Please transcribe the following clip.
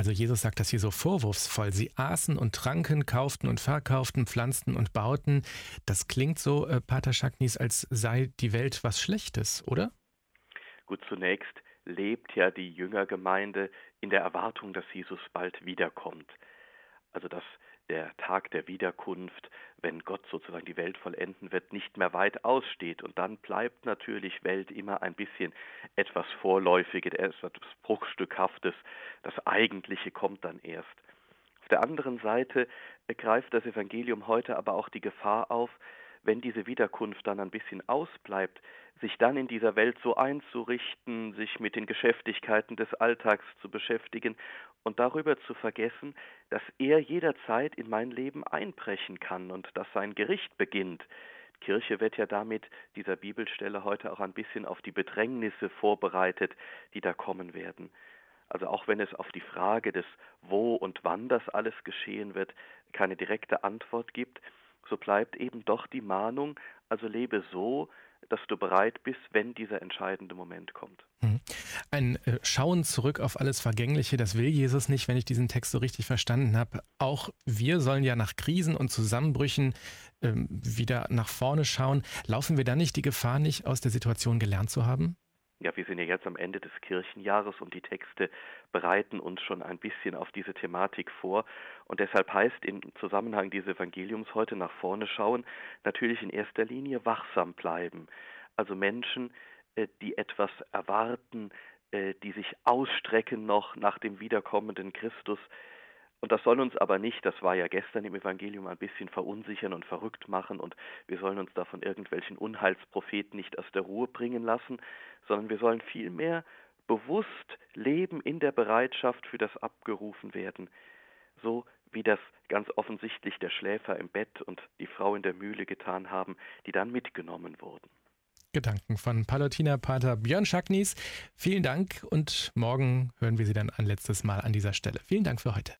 Also Jesus sagt das hier so vorwurfsvoll. Sie aßen und tranken, kauften und verkauften, pflanzten und bauten. Das klingt so, Pater Schaknis, als sei die Welt was Schlechtes, oder? Gut, zunächst lebt ja die Jüngergemeinde in der Erwartung, dass Jesus bald wiederkommt. Also dass der Tag der Wiederkunft, wenn Gott sozusagen die Welt vollenden wird, nicht mehr weit aussteht. Und dann bleibt natürlich Welt immer ein bisschen etwas Vorläufiges, etwas Bruchstückhaftes. Das Eigentliche kommt dann erst. Auf der anderen Seite greift das Evangelium heute aber auch die Gefahr auf, wenn diese Wiederkunft dann ein bisschen ausbleibt, sich dann in dieser Welt so einzurichten, sich mit den Geschäftigkeiten des Alltags zu beschäftigen und darüber zu vergessen, dass er jederzeit in mein Leben einbrechen kann und dass sein Gericht beginnt. Kirche wird ja damit dieser Bibelstelle heute auch ein bisschen auf die Bedrängnisse vorbereitet, die da kommen werden. Also auch wenn es auf die Frage des Wo und wann das alles geschehen wird, keine direkte Antwort gibt, so bleibt eben doch die Mahnung, also lebe so, dass du bereit bist, wenn dieser entscheidende Moment kommt. Mhm. Ein Schauen zurück auf alles Vergängliche, das will Jesus nicht, wenn ich diesen Text so richtig verstanden habe. Auch wir sollen ja nach Krisen und Zusammenbrüchen wieder nach vorne schauen. Laufen wir da nicht die Gefahr, nicht aus der Situation gelernt zu haben? Ja, wir sind ja jetzt am Ende des Kirchenjahres und die Texte bereiten uns schon ein bisschen auf diese Thematik vor. Und deshalb heißt im Zusammenhang dieses Evangeliums heute nach vorne schauen, natürlich in erster Linie wachsam bleiben. Also Menschen, die etwas erwarten, die sich ausstrecken noch nach dem wiederkommenden Christus. Und das soll uns aber nicht, das war ja gestern im Evangelium, ein bisschen verunsichern und verrückt machen und wir sollen uns da von irgendwelchen Unheilspropheten nicht aus der Ruhe bringen lassen, sondern wir sollen vielmehr bewusst leben in der Bereitschaft für das Abgerufen werden, so wie das ganz offensichtlich der Schläfer im Bett und die Frau in der Mühle getan haben, die dann mitgenommen wurden. Gedanken von Pallottiner-Pater Björn Schaknis. Vielen Dank und morgen hören wir Sie dann ein letztes Mal an dieser Stelle. Vielen Dank für heute.